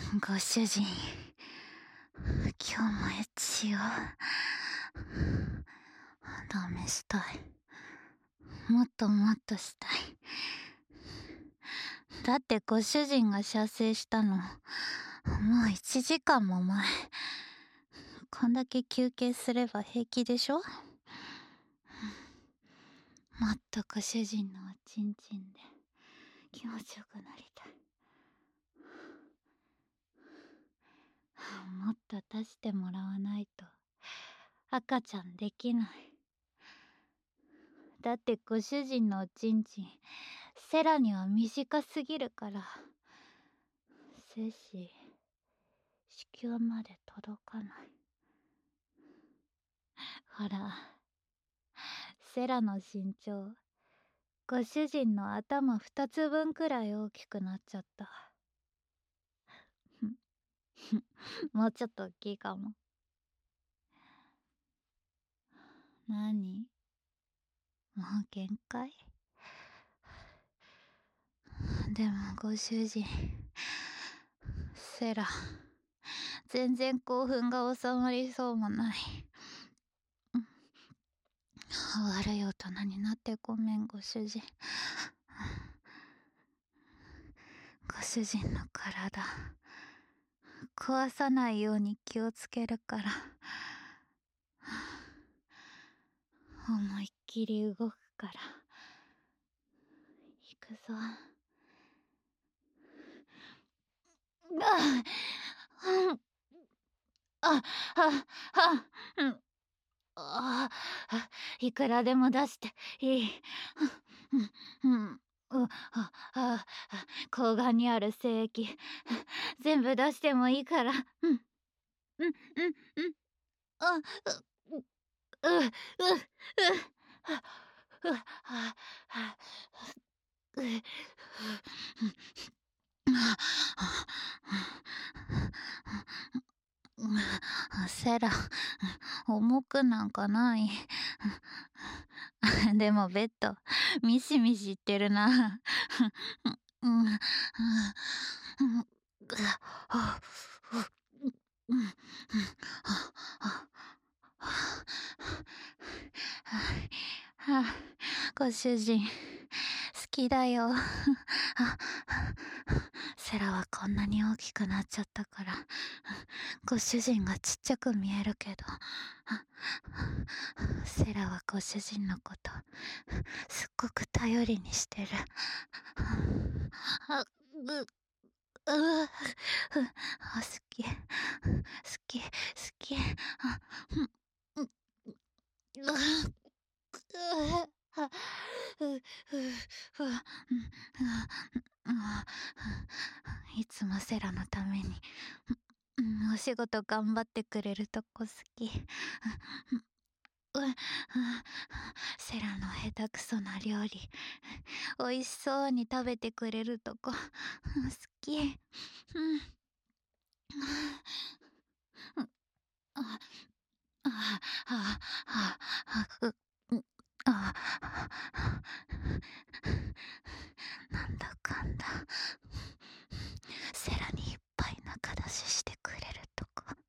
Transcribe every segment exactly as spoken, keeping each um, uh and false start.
ご主人、今日もエッチしよう。試したい。もっともっとしたい。だってご主人が射精したのもういちじかんも前。こんだけ休憩すれば平気でしょ。もっとご主人のおちんちんで気持ちよくなりたい。もっと出してもらわないと赤ちゃんできない。だってご主人のおちんちんセラには短すぎるから精子子宮まで届かない。ほら、セラの身長ご主人の頭二つ分くらい大きくなっちゃった。もうちょっと大きいかも。なに？もう限界？でもご主人、セラ全然興奮が収まりそうもない。悪い大人になってごめんご主人。ご主人の体壊さないように気をつけるから。思いっきり動くから。行くぞ。ああ、あ、あ、うん。ああ、いくらでも出していい。うん、うん、う、あ、あ、睾丸にある精液全部出してもいいから。うん、うん、うん、うん。あ、う、う、う、う、う、う、あ、あ、う、セラ、重くなんかない。でもベッドミシミシってるな。ご主人好きだよ。セラはこんなに大きくなっちゃったからご主人がちっちゃく見えるけど、セラはご主人のことすっごく頼りにしてる。あ、う、う、あ、好き、好き、好き。あ、うん、う、あ、う、う、いつもセラのためにお仕事頑張ってくれるとこ好き。セラの下手くそな料理美味しそうに食べてくれるとこ好き。うんああああああなんだかんだセラにいっぱい仲出ししてくれるとこ好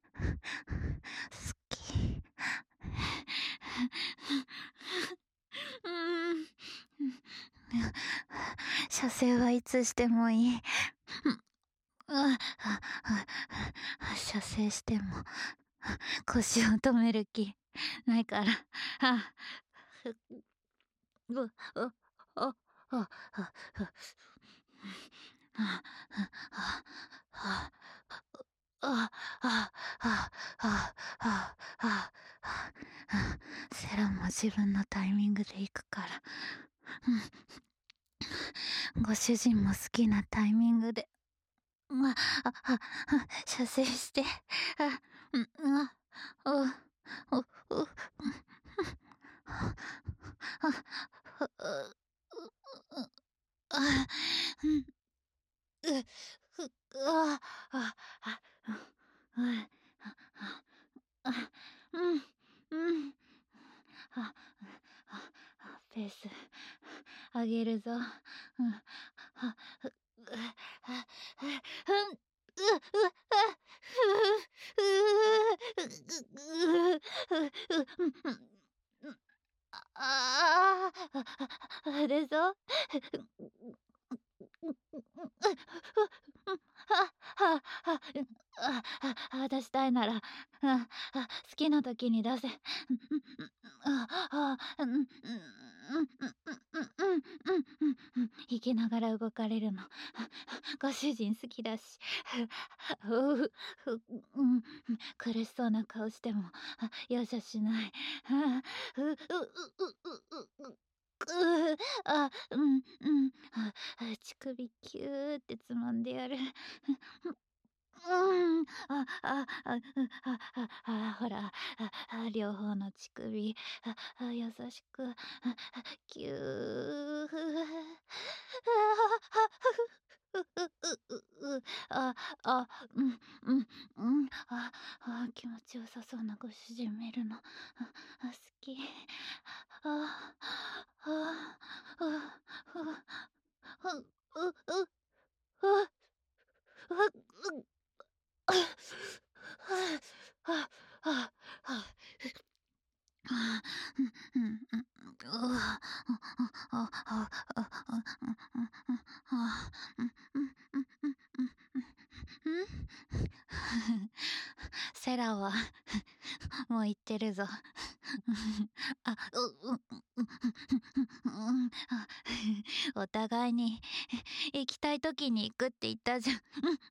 き。うん射精はいつしてもいい。射精しても腰を止める気ないから。あうああああああああああセラも自分のタイミングで行くから。ご主人も好きなタイミングであああ射精してあうんあおおおあうんうああああうんうんああペース上げるぞ。うんあううああ、でしょ？ははは、ああ、出したいなら、ああ、好きな時に出せ。ああ、うんうんうんうんうんうんうんうんうん、生きながら動かれるの、ご主人好きだし。うう、ふうん、苦しそうな顔しても容赦しない。はあ、うううううううう、あ、うんうん、あ、乳首キューってつまんでやる。うん、あああ、うあああ、ほら、ああ、両方の乳首、ああ、優しく、ああ、ぎゅー、ああ、ううううう、ああ、うんうんうん、ああ、気持ちよさそうなご主人見るの、ああ、好き。ああ、ああ、ああ、うううう、ううはあ、はあ、はあ、はあ、うんうんうん、うわ、ああああああ、うんうんうん、ああ、うんうんうんうんうんうん。セラはもう言ってるぞ。あ、うううううん、あ、お互いに行きたい時に行くって言ったじゃん。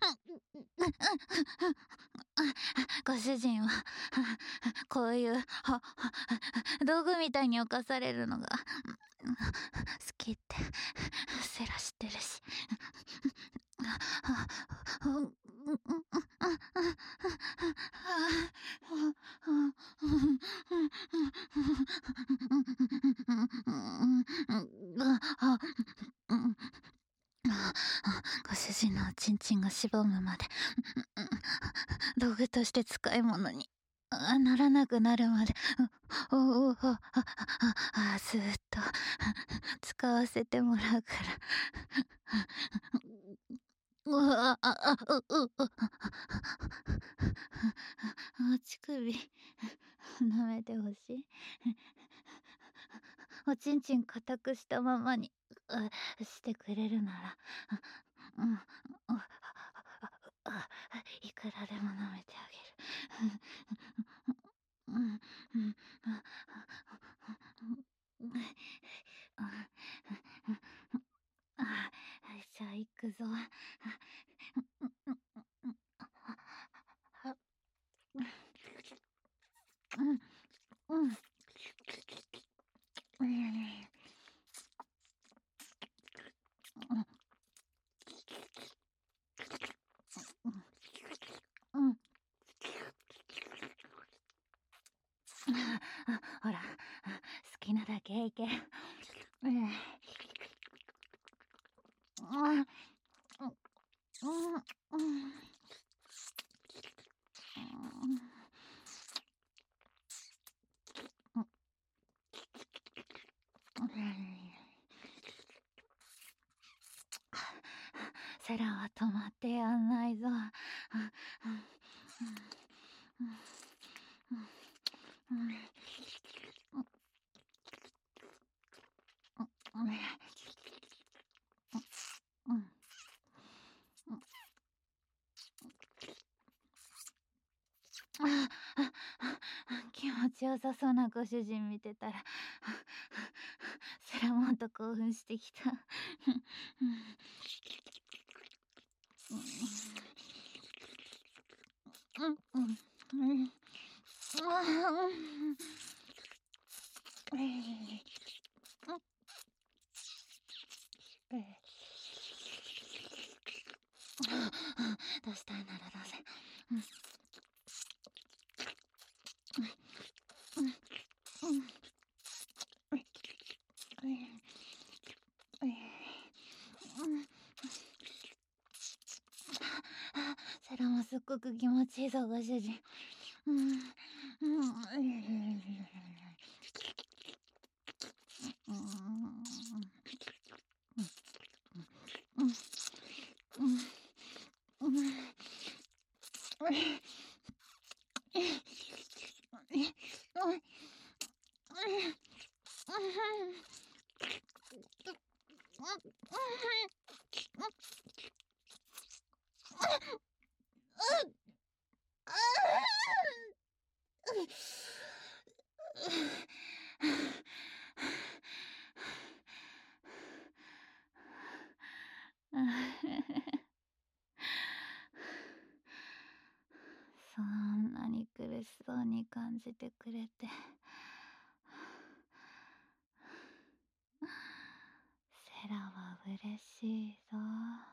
ご主人はこういう道具みたいに侵されるのが好きってセラ知ってるし。ご主人のおちんちんがしぼむまで道具として使い物にならなくなるまでおおおあああずっと使わせてもらうから。うわああううう乳首舐めてほしい。おちんちん固くしたままにしてくれるなら、うん、いくらでも舐めてあげる。うんうんうんあ、じゃあ行くぞ。うんうん。うん。ほら、好きなだけ行け。うん。うん。うん。セラは止まってやんないぞ。気持ちよさそうなご主人見てたらセラもんと興奮してきた。うんうんうん出したいなら出せ。セラもすっごく気持ちいいぞご主人。うんうんそんなに苦しそうに感じてくれてセラは嬉しいぞ。